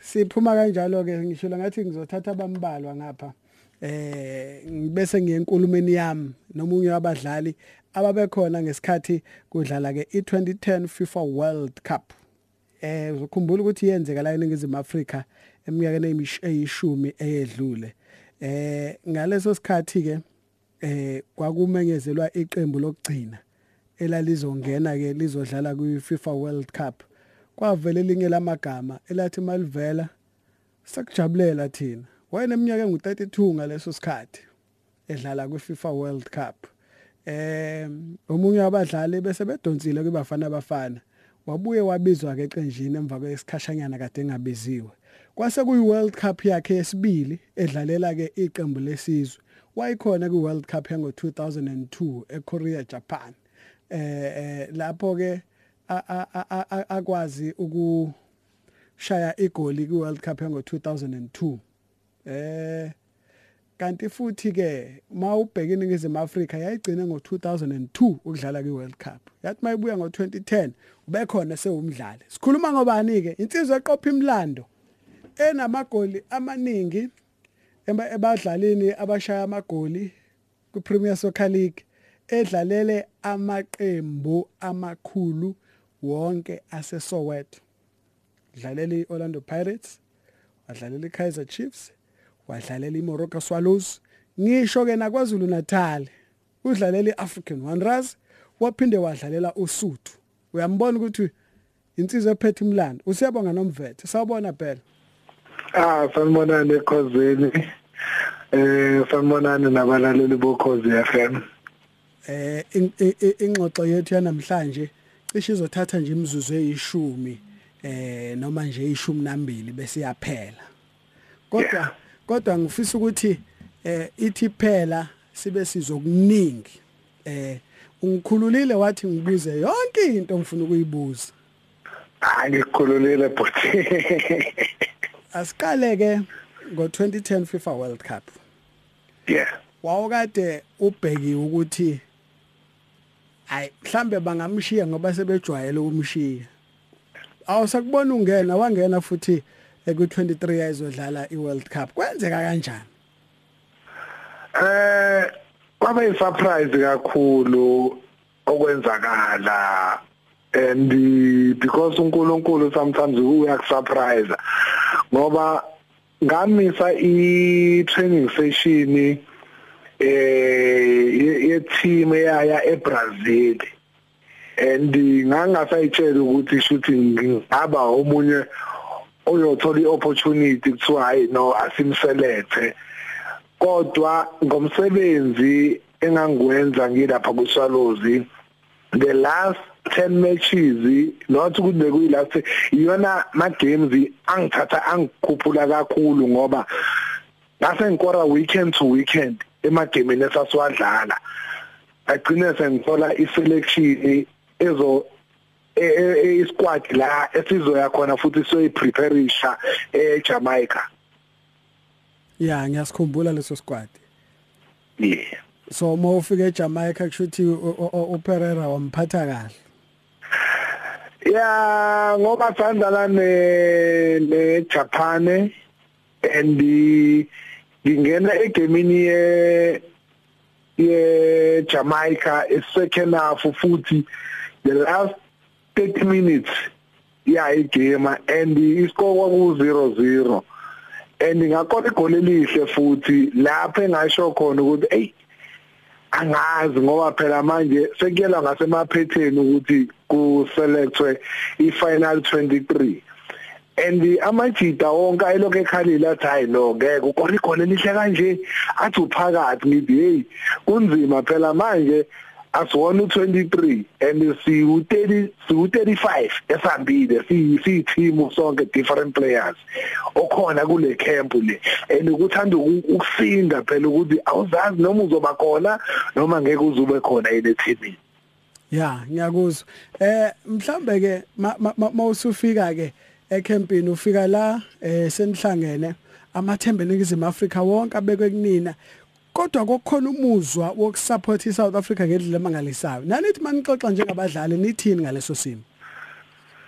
siphuma kanjalo ke ngisho ngathi ngizothatha abambalwa ngapha bese ngiyenkulumeni yami nomunye wabadlali ababekhona ngesikhathi kudlala ke i2010 FIFA World Cup. Uzokhumbula ukuthi yenzeka la eNingizimu Afrika eminyakeni eyishumi eyedlule. Ngaleso sikhathi ke kwakumenyezelwa iqembu lokugcina elalizongena ke lizodlala kwi-FIFA World Cup. Kwavela elinye lamagama elathi malivela sakujabulela thina. Wayeneminyaka engu32 ngaleso sikhathi edlala kwi-FIFA World Cup. Omunye wabadlali bese bedonsile kuBafana Bafana. Wabuye wabizwa ke eqenjini emva kwesikhashanyana kade engabiziwe. Kwase kuyi-World Cup yakhe yesibili edlalela ke iqembu lesizwe. Wayikhona ku-World Cup yango-2002 eKorea Japan. Lapho ke akwazi ukushaya igoli ku-World Cup yango-2002. Kanti futhi ke mawubheka iNingizimu Afrika yayigcine ngo-2002 ukudlala kwi-World Cup. Yathi mayibuya ngo-2010 ubekhona sewumdlali. Sikhuluma ngobani ke? Insizwe eqopha imlando enamagoli amaningi ebadlalini abashaya amagoli ku-Premier Soccer League edlalele amaqembu amakhulu wonke aseSoweto. Dlalela iOrlando Pirates, wadlalela iKaizer Chiefs, wadlalela iMoroka Swallows, ngisho ke naKwaZulu Natal. Udlalela iAfrican Wanderers, waphinde wadlalela uSuthu. Uyambona ukuthi insizwe ephethe imlando. Usiyabonga noMvethe. Sawubona phela. Sanibonani ekhosini. Sanibonani nabalaleli boKhozi FM. Ingxoxo yethu yanamhlanje cishe izothatha nje imizuzu eyishumi noma nje eyishumi nambili bese yaphela. Kodwa ngifisa ukuthi ithi phela sibe sizokuningi. Ungikhululile wathi ngibuze yonke into ngifuna ukuyibuza. Ngikhululile futhi. Asiqale ke ngo-2010 FIFA World Cup. Wawukade ubhekiwe ukuthi mhlambe bangamshiya ngoba sebejwayele ukumshiya. Awusakubona ungena wangena futhi ku-23 ayizodlala iWorld Cup. Kwenzeka kanjani? Kwaba surprise kakhulu okwenzakala, and because uNkulunkulu sometimes uyakusurprise ngoba ngamisa i-training session ye-team eyaya eBrazil, and ngangasayitshela ukuthi shuthi ngaba omunye oyothola i-opportunity kuthiwa hayi no asimselethe, kodwa ngomsebenzi engangwenza ngilapha kuSwallows the last 10 matches not ukuthi bekuyilast iyona ma games angithatha angikhuphula kakhulu ngoba ngase ngikora weekend to weekend emagameni esasiwadlala, agcine sengithola iselection ezo isquad la esizoya khona futhi soyiprepareisha eJamaica. Ngiyasikhumbula leso squad. So mawufika eJamaica kushuthi uPereira wamphatha kahle. Ngoba sandala neJapan and ngingena egemini yeJamaica second half futhi the last 30 minutes igame and iscore ku 0-0, and ngakona igoli elihle futhi lapha engasho khona ukuthi angazi ngoba phela manje sekuyela ngasemaphetheni ukuthi ku selectwe ifinal 23, and amajita wonke ayilokho ekhalile athi hayi no ngeke ukona igoli elihle kanje athi uphakathi ngithi kunzima phela manje asiwona u23 and siwu35 esambile si-team sonke different players okhona kule camp le, and ukuthanda ukusinda phela ukuthi awuzazi noma uzoba khona noma ngeke uzube khona ile team. Ngiyakuzwa. Mhlambe ke mawusufika ke ecampini ufika la senihlangene amathembe eNingizimu Afrika wonke abekwe kunina, kodwa kokukhona umuzwa wokusupport iSouth Africa ngendlela emangalisayo. Nanithi manixoxa njengabadlali nithini ngaleso simo?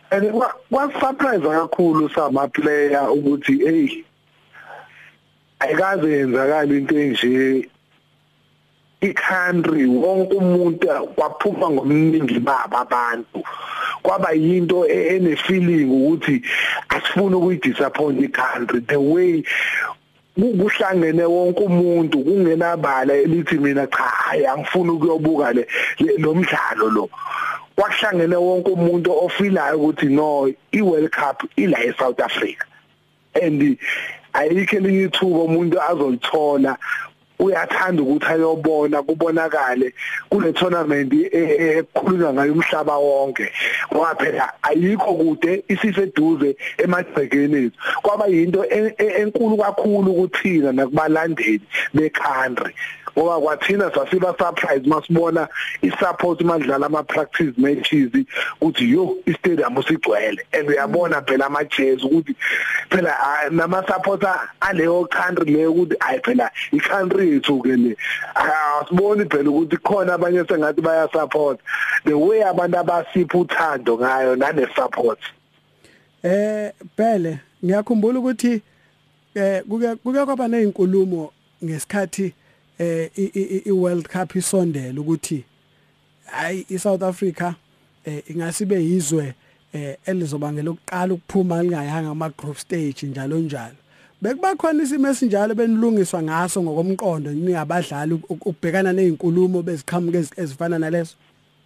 and surprise kakhulu sama player ukuthi hey ayikaze yenzakala into enje i-country wonke umuntu waphuma ngomningi baba abantu kwaba yinto ene feeling ukuthi asifuna ukuyidisappoint i-country the way kuhlangene wonke umuntu kungenabala elithi mina cha hayi angifuni ukuyobuka lo mdlalo lo kwahlangene wonke umuntu ofilayo ukuthi no i-World Cup ila eSouth Africa and ayikho elinye ithuba umuntu azolithola uyathanda ukuthi ayobona kubonakale kule tournament ekhulunywa ngayo umhlaba wonke ngoba phela ayikho kude isiseduze emagcekeni kwaba yinto enkulu kakhulu ukuthina nakubalandeli becountry ngoba kwathina sasiba surprise masibona isupport madlala ama practice matches ukuthi yo istadium usigcwele and uyabona phela ama jazz ukuthi phela nama supporter aleyo country leyo ukuthi ayi phela I country yethu ke le asiboni phela ukuthi khona abanye sengathi baya support the way abantu abasipha uthando ngayo nane support Phele ngiyakhumbula ukuthi kuke kwaba nezinkulumo ngesikhathi i-World Cup isondela ukuthi hayi iSouth Africa ingasibe yizwe elizobangela ukuqala ukuphuma lingayanga ama group stage njalo njalo bekuba khona isimo esinjalo benilungiswa ngaso ngokomqondo ningabadlali ukubhekana nezinkulumo beziqhamuke ezifana nalezo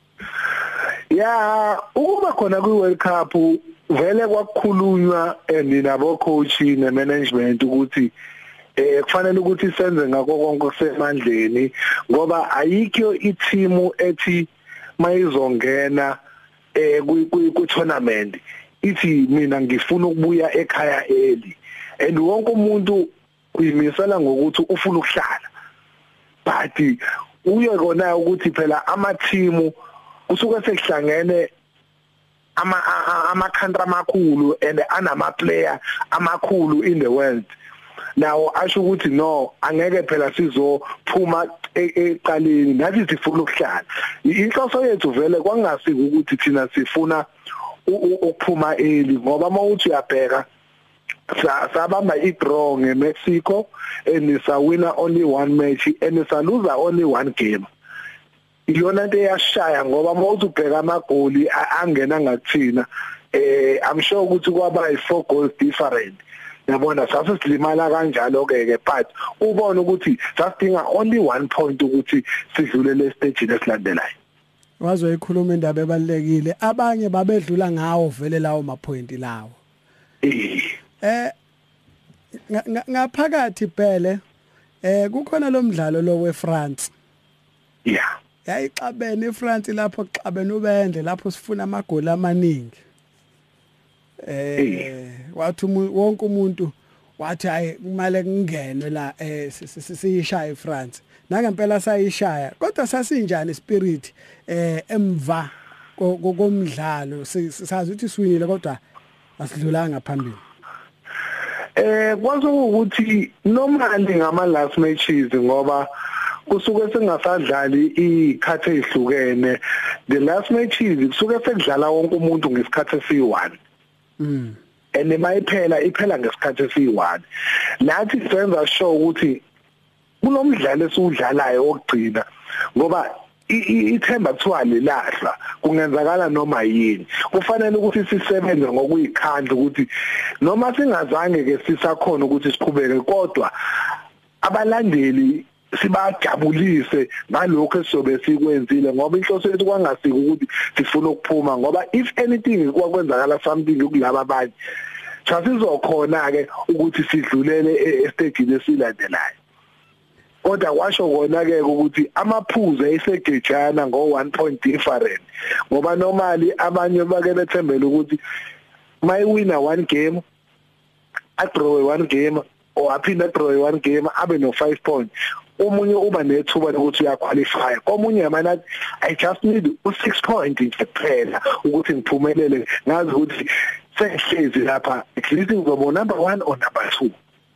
ya ukuba khona kwi-World Cup vele kwakukhulunywa nabo coach ne management ukuthi kufanele ukuthi senze ngakho konke kusemandleni ngoba ayikho i-team ethi mayizongena ku tournament ithi mina ngifuna ukubuya ekhaya early and wonke umuntu uyimisela ngokuthi ufuna ukuhlala but uye kona ukuthi phela ama team kusuka sekuhlangene ama country amakhulu and anama player amakhulu in the world now asho ukuthi no angeke phela sizophuma eqaleni nathi sifuna ukuhlala inhloso yethu vele kwangasiki ukuthi thina sifuna ukuphuma early ngoba mawuthi uyabheka sabamba i-draw ngeMexico and sawina only one match and saluza only one game iyona into eyashaya ngoba mawuthi ubheka amagoli angena ngathina I'm sure ukuthi kwaba i4 goals different yabona sasilimala kanjalo ke but ubone ukuthi sasidinga only 1 point ukuthi sidlule le stage lesilandelayo wazwe ikhuluma indaba ebalekile abanye babedlula ngawo vele lawo ma point lawo ngaphakathi Phele kukhona lo mdlalo lo weFrance yeah yayixabene iFrance lapho xabene ubende lapho sifuna amagoli amaningi wathi wonke umuntu wathi hayi kumale kungenwe la siyishaya iFrance nangempela sayishaya kodwa sasinjani spirit emva komdlalo sazi ukuthi siwinile kodwa asidlulanga phambili kwaze ukuthi normally ngama last matches ngoba kusuke sengasadlali ikhathe ezihlukene the last matches kusuke sekudlala wonke umuntu ngesikhathi esi1 and iphela ngesikhathi esi1 nathi senza show ukuthi kulomdlalo esiudlalayo okugcina ngoba ithemba kuthiwa lelahla kungenzakala noma yini kufanele ukuthi sisebenze ngokuyikhandla ukuthi noma singazange ke sisakhona ukuthi siqhubeke kodwa abalandeli sibajabulise ngalokho esizobe sikwenzile ngoba inhloso yethu kwangasiki ukuthi sifuna ukuphuma ngoba if anything kwakwenzakala something kulabo abanye sasizokhona ke ukuthi sidlulele estage esilandelayo kodwa washo kona ke ukuthi amaphuzu ayisegejana ngo1 point different ngoba normally abanye bake bethembele ukuthi mayiwina one game adraw one game or aphinda draw one game abe no 5 points omunye uba nethuba lokuthi uyaqualify komunye yamana I just need 6 points nje kuphela ukuthi ngiphumelele ngazi ukuthi sengihlezi lapha at least ngizobona number 1 or number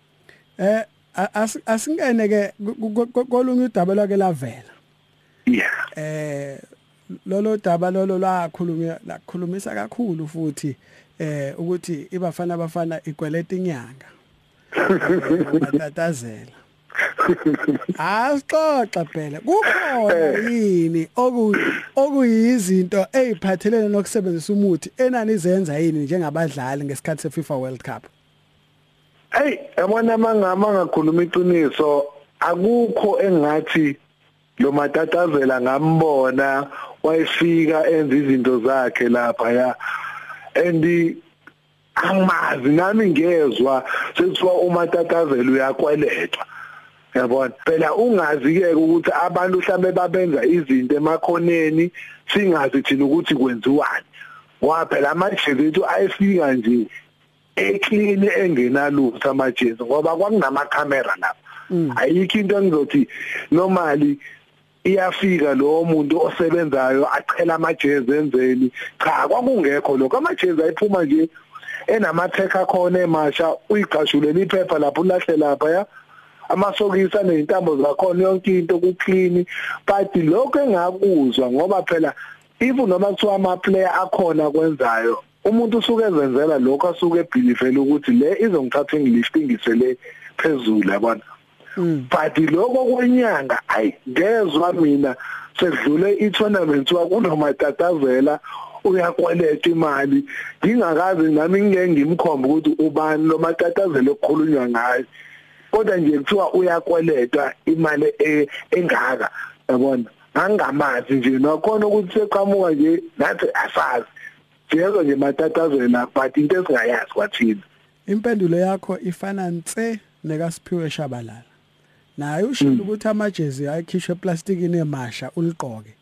2 asingene ke kolunye udaba lwake lavela yeah lolo daba lolo lakhulumisa kakhulu futhi ukuthi abafana ikweleta inyanga batatazela asixoxa phela kukhona yini okuyizinto eziphathelene nokusebenzisa umuthi enani izenza yini njengabadlali ngesikhathi seFIFA World Cup? Hey, yabona mangakhuluma iqiniso akukho engathi lo matatazela ngambona wayefika enza izinto zakhe lapha ya and amazi nami ngezwe sekuthiwa umatatazela uyakweletwa yabona phela ungazi ke ukuthi abantu mhlambe babenza izinto emakhoneni singazi thina ukuthi kwenziwani ngoba phela amajezi ethu ayefika nje eclean engenalutho amajezi ngoba kwakunama camera lapha ayikho into engizothi normally iyafika lo muntu osebenzayo achela amajezi enzeni cha kwakungekho lokho amajezi ayiphuma nje enamatheka khona emasha uyiqashulela iphepha lapho ulahle lapha ya amasokisa nezintambo zakhona yonke into ku clean but lokho engakuzwa ngoba phela even noma kuthiwa ama player akhona kwenzayo umuntu usuke ezenzela lokho asuke ebelievela ukuthi le izongithatha ingilifting ngisele phezulu yabona but lokho kwenyanga ayi ngezwe mina sedlule i-tournament wakunomatatazela uyakweleta imali ngingakazi nami ngeke ngimkhomba ukuthi ubani lo matatazela okukhulunywa ngayo kodwa nje kuthiwa uyakweleta imali engaka yabona angamazi nje nakhona ukuthi seqhamuka nje nathi asazi siyazo nje matatazela but into esingayazi kwathina. Impendulo yakho ifana nse nekaSiphiwe Shabalala naye ushilo ukuthi amajezi ayikhishwe eplastikini emasha uliqoke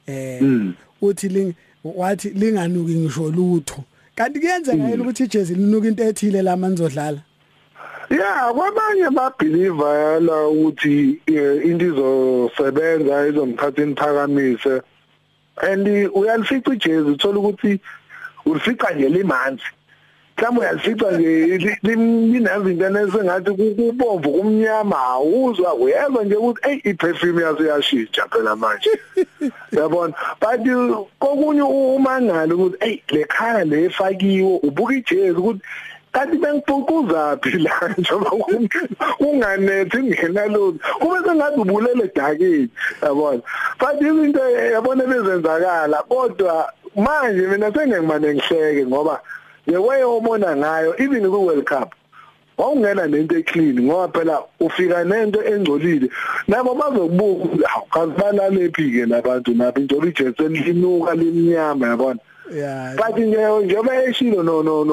uthi wathi linganuki ngisho lutho kanti kuyenzeka yini ukuthi ijezi linuka into ethile lama nizodlala? Yeah, kwabanye babelieve yala ukuthi into izosebenza izomthatha iniphakamise and uyalifica ijezi uthola ukuthi ulifica nje limanzi mhlawumbe uyalifica nje linazinto esengathi kubomvu kumnyama uzwa uyezwa nje ukuthi hey iperfume yazo yashintsha phela manje yabona but kokunye umangalo ukuthi hey le khaya le efakiwe ubuka ijezi ukuthi kanti bengifukuza phi la njengoba unganethi ngenalutho kube sengathi ubulele edakeni yabona but izinto yabona bezenzakala kodwa manje mina sengimane ngihleke ngoba the way obona ngayo even ku World Cup wawungena nento eclean ngoba phela ufika nento engcolile nabo bazokubuka awukazibalale phike labantu nabo into ijezi linuka limnyama yabona yeah but njengoba eshilo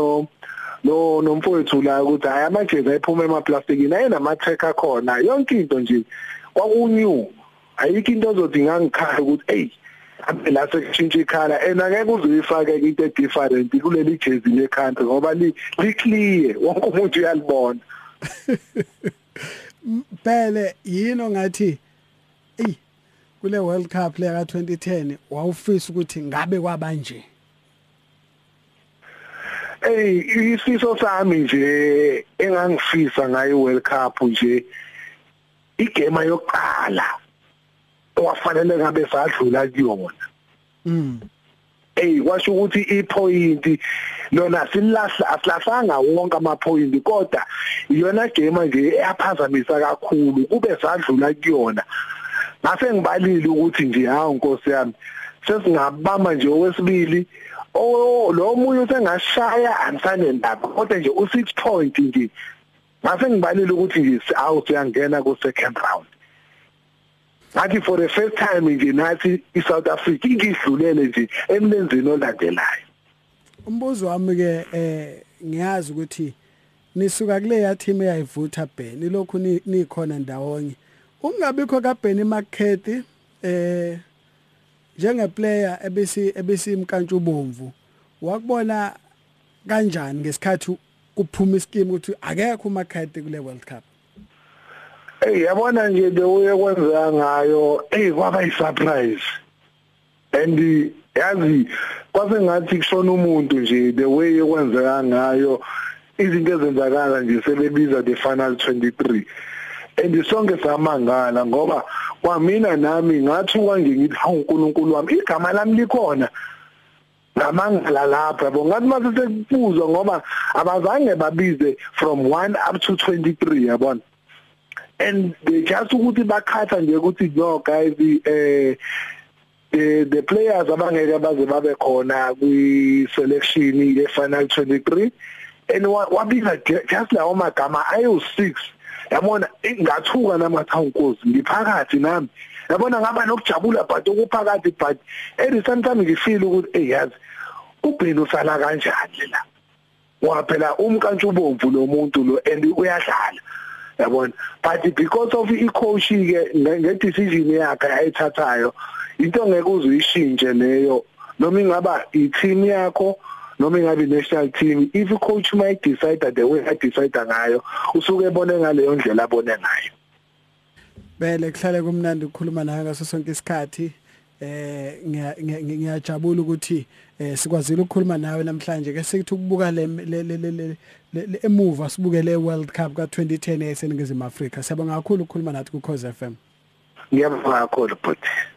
no nomfowethu la ukuthi hayi amajezi ayiphuma emaplastikini ayinamatheka khona yonke into nje kwakunyu ayikho into ozodinga ngikhala ukuthi hey la sekushintsha ikhala ngeke uzuyifake into different kuleli jezi lekhanda ngoba li clear wonke umuntu uyalibona. Phele yini ngathi kule World Cup le ka 2010 wawufisa ukuthi ngabe kwabanje? Isifiso sami nje engangifisa ngayo World Cup nje igame yokuqala owafanele ngabe sadlula kuyona. Washo ukuthi ipoint lona asilahlanga wonke amapoint kodwa iyona game nje eyaphazamisa kakhulu kube sadlula kuyona. Ngase ngibalile ukuthi nje hawu Nkosi yami sesingabamba nje owesibili lo munye usengashaya ansane ndaba kodwa nje u6 point nje ngase ngibalile ukuthi nje siyangena ku second round. Ngathi for the first time nje nathi iSouth Africa ingidlulele nje emlenzeni olandelayo. Umbuzo wami ke ngiyazi ukuthi nisuka kule ya team eyayivutha Bheni lokhu nikhona ndawonye ungabikho kaBheni Market njengeplayer ebesi imkantshubomvu wakubona kanjani ngesikhathi kuphuma ischeme ukuthi akekho uMarket kule World Cup? Yabona nje the way kwenza ngayo kwaba isurprise and yazi kwase ngathi kushona umuntu nje the way kwenza ngayo izinto ezenzakala nje sebebiza the final 23 and sonke samangala ngoba kwamina nami ngathuka nje ngithi hawu uNkulunkulu wami igama lami likhona ngamangala lapha yabo ngathi mase sekubuzwa ngoba abazange babize from 1 up to 23 yabona and they just ukuthi bakhatha nje ukuthi no guys the players abangeke baze babe khona kwi selection ye final 23 and wabiza just lawo magama ayo6 yabona ngathuka namathawnkosi ngiphakathi nami yabona ngaba nokujabula but ukuphakathi but at the same time ngifeel ukuthi yazi uBheno usala kanjani la waphela umkantshubomvu lo muntu lo and uyadlala yabona but because of i-coach ke nge-decision yakhe ayithathayo into ngeke uzuyishintshe leyo noma ingaba i-team yakho noma ingabe national team if i-coach might decide the way I decide ngayo usuke ebone ngaleyo ndlela abone ngayo bele kuhlale kumnandi ukukhuluma nawe ngaso sonke isikhathi ngiyajabula ukuthi sikwazile ukukhuluma nawe namhlanje ke sekuthi ukubuka le emuva sibukele World Cup ka2010 eseningizimu Afrika siyabonga kakhulu ukukhuluma nathi ku Cause FM ngiyabonga kakhulu futhi